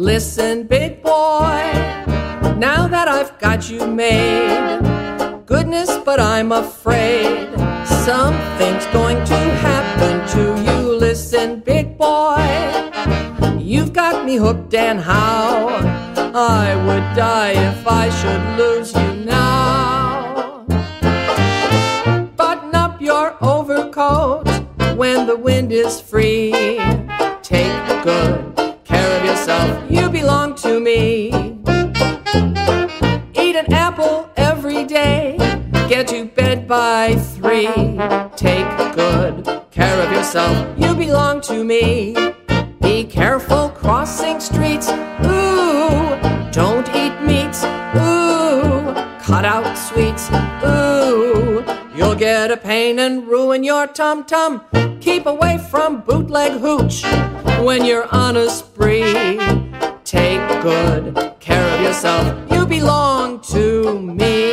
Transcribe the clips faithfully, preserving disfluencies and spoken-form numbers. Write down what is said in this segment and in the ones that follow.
Listen, big boy, now that I've got you made, goodness, but I'm afraid something's going to happen to you. Listen, big boy, you've got me hooked, and how I would die if I should lose you now. Button up your overcoat when the wind is free. Take good care of yourself, you belong to me. Eat an apple every day, get to bed by three. Take good care of yourself, you belong to me. Be careful crossing streets, ooh, don't eat meats, ooh, cut out sweets, ooh, you'll get a pain and ruin your tum-tum. Keep away from bootleg hooch when you're on a spree. Take good care of yourself, you belong to me.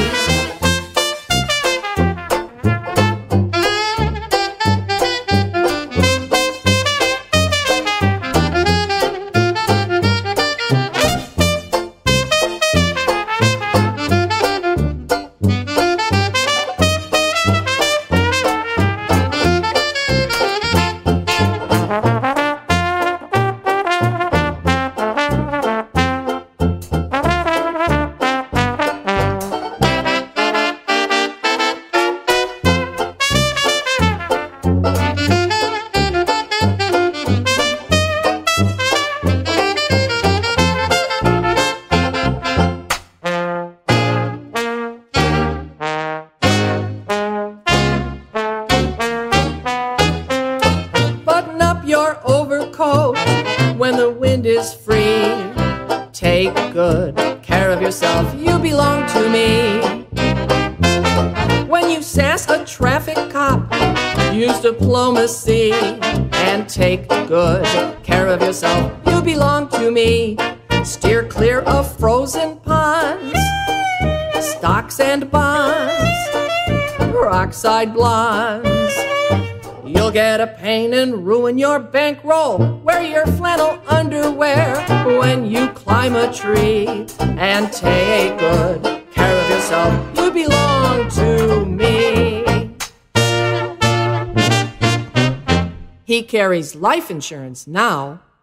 When the wind is free, take good care of yourself, you belong to me. When you sass a traffic cop, use diplomacy and take good care of yourself, you belong to me. Steer clear of frozen ponds, stocks and bonds, peroxide blondes. You'll get a pain and ruin your bankroll. Wear your flannel underwear when you climb a tree. And take good care of yourself, you belong to me. He carries life insurance now.